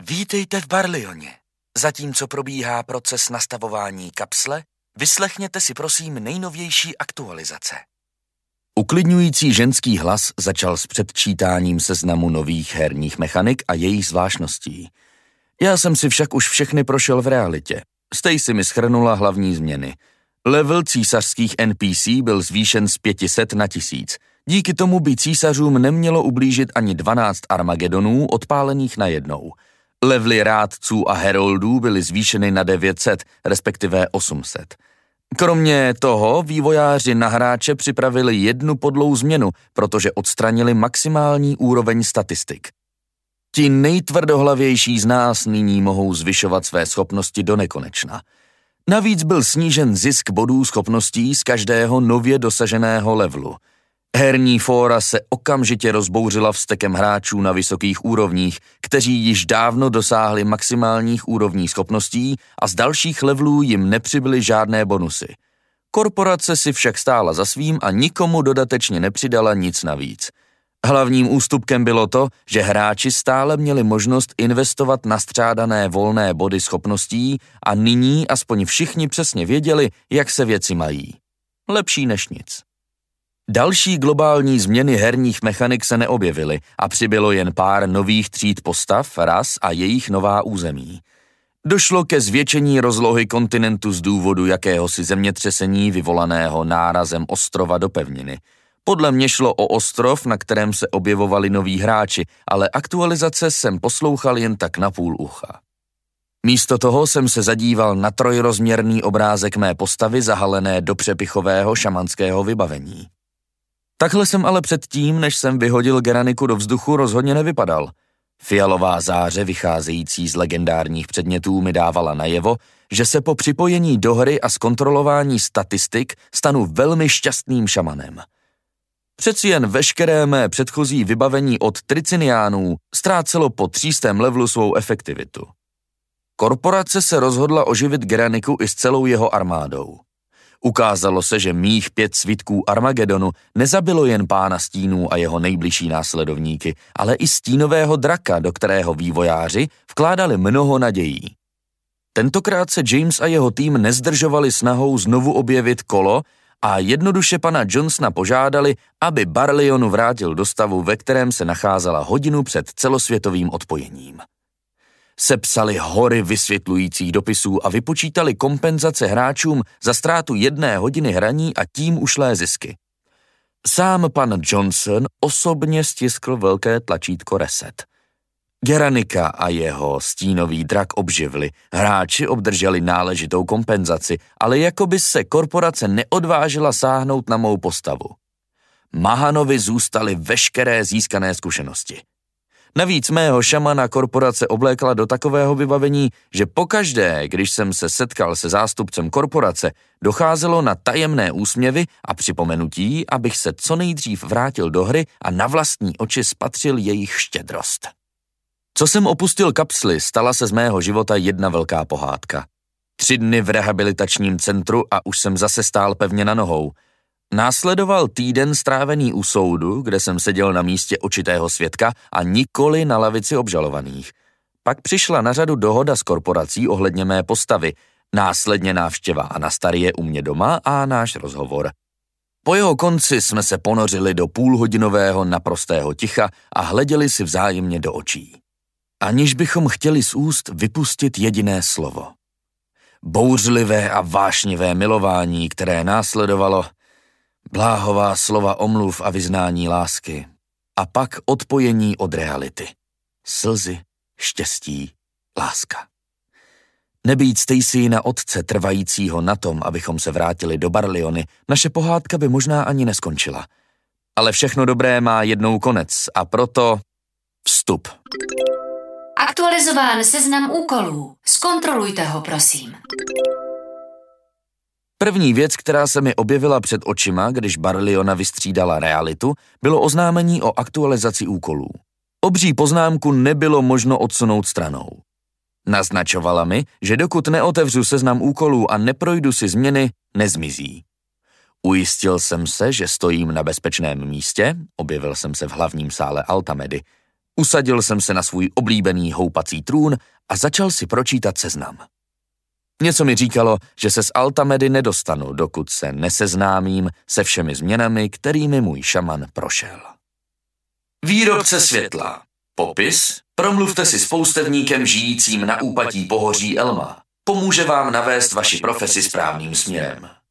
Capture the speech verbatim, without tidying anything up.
Vítejte v Barlioně. Zatímco probíhá proces nastavování kapsle, vyslechněte si prosím nejnovější aktualizace. Uklidňující ženský hlas začal s předčítáním seznamu nových herních mechanik a jejich zvláštností. Já jsem si však už všechny prošel v realitě. Stacy mi shrnula hlavní změny. Level císařských N P C byl zvýšen z pět set na tisíc. Díky tomu by císařům nemělo ublížit ani dvanáct Armagedonů odpálených najednou. Levely rádců a heroldů byly zvýšeny na devět set, respektive osm set. Kromě toho vývojáři na hráče připravili jednu podlou změnu, protože odstranili maximální úroveň statistik. Ti nejtvrdohlavější z nás nyní mohou zvyšovat své schopnosti do nekonečna. Navíc byl snížen zisk bodů schopností z každého nově dosaženého levelu. Herní fóra se okamžitě rozbouřila vztekem hráčů na vysokých úrovních, kteří již dávno dosáhli maximálních úrovní schopností a z dalších levelů jim nepřibyly žádné bonusy. Korporace si však stála za svým a nikomu dodatečně nepřidala nic navíc. Hlavním ústupkem bylo to, že hráči stále měli možnost investovat nastřádané volné body schopností a nyní aspoň všichni přesně věděli, jak se věci mají. Lepší než nic. Další globální změny herních mechanik se neobjevily a přibylo jen pár nových tříd postav, ras a jejich nová území. Došlo ke zvětšení rozlohy kontinentu z důvodu jakéhosi zemětřesení vyvolaného nárazem ostrova do pevniny. Podle mě šlo o ostrov, na kterém se objevovali noví hráči, ale aktualizace jsem poslouchal jen tak na půl ucha. Místo toho jsem se zadíval na trojrozměrný obrázek mé postavy zahalené do přepichového šamanského vybavení. Takhle jsem ale předtím, než jsem vyhodil Geraniku do vzduchu, rozhodně nevypadal. Fialová záře vycházející z legendárních předmětů mi dávala najevo, že se po připojení do hry a zkontrolování statistik stanu velmi šťastným šamanem. Přeci jen veškeré mé předchozí vybavení od Triciniánů ztrácelo po třístém levelu svou efektivitu. Korporace se rozhodla oživit Geraniku i s celou jeho armádou. Ukázalo se, že mých pět svitků Armagedonu nezabilo jen pána stínů a jeho nejbližší následovníky, ale i stínového draka, do kterého vývojáři vkládali mnoho nadějí. Tentokrát se James a jeho tým nezdržovali snahou znovu objevit kolo a jednoduše pana Johnsona požádali, aby Barlionu vrátil do stavu, ve kterém se nacházela hodinu před celosvětovým odpojením. Sepsali hory vysvětlujících dopisů a vypočítali kompenzace hráčům za ztrátu jedné hodiny hraní a tím ušlé zisky. Sám pan Johnson osobně stiskl velké tlačítko reset. Geranika a jeho stínový drak obživli, hráči obdrželi náležitou kompenzaci, ale jakoby se korporace neodvážila sáhnout na mou postavu. Mahanovi zůstaly veškeré získané zkušenosti. Navíc mého šamana korporace oblékla do takového vybavení, že pokaždé, když jsem se setkal se zástupcem korporace, docházelo na tajemné úsměvy a připomenutí, abych se co nejdřív vrátil do hry a na vlastní oči spatřil jejich štědrost. Co jsem opustil kapsly, stala se z mého života jedna velká pohádka. Tři dny v rehabilitačním centru a už jsem zase stál pevně na nohou. Následoval týden strávený u soudu, kde jsem seděl na místě očitého svědka a nikoli na lavici obžalovaných. Pak přišla na řadu dohoda s korporací ohledně mé postavy, následně návštěva Anastarie u mě doma a náš rozhovor. Po jeho konci jsme se ponořili do půlhodinového naprostého ticha a hleděli si vzájemně do očí. Aniž bychom chtěli z úst vypustit jediné slovo. Bouřlivé a vášnivé milování, které následovalo, bláhová slova omluv a vyznání lásky a pak odpojení od reality. Slzy, štěstí, láska. Nebýt Stacy na otce trvajícího na tom, abychom se vrátili do Barliony, naše pohádka by možná ani neskončila. Ale všechno dobré má jednou konec a proto vstup. Aktualizován seznam úkolů. Zkontrolujte ho, prosím. První věc, která se mi objevila před očima, když Barliona vystřídala realitu, bylo oznámení o aktualizaci úkolů. Obří poznámku nebylo možno odsunout stranou. Naznačovala mi, že dokud neotevřu seznam úkolů a neprojdu si změny, nezmizí. Ujistil jsem se, že stojím na bezpečném místě, objevil jsem se v hlavním sále Altamedy. Usadil jsem se na svůj oblíbený houpací trůn a začal si pročítat seznam. Něco mi říkalo, že se z Altamedy nedostanu, dokud se neseznámím se všemi změnami, kterými můj šaman prošel. Výrobce světla. Popis. Promluvte si s poustevníkem žijícím na úpatí pohoří Elma. Pomůže vám navést vaši profesi správným směrem.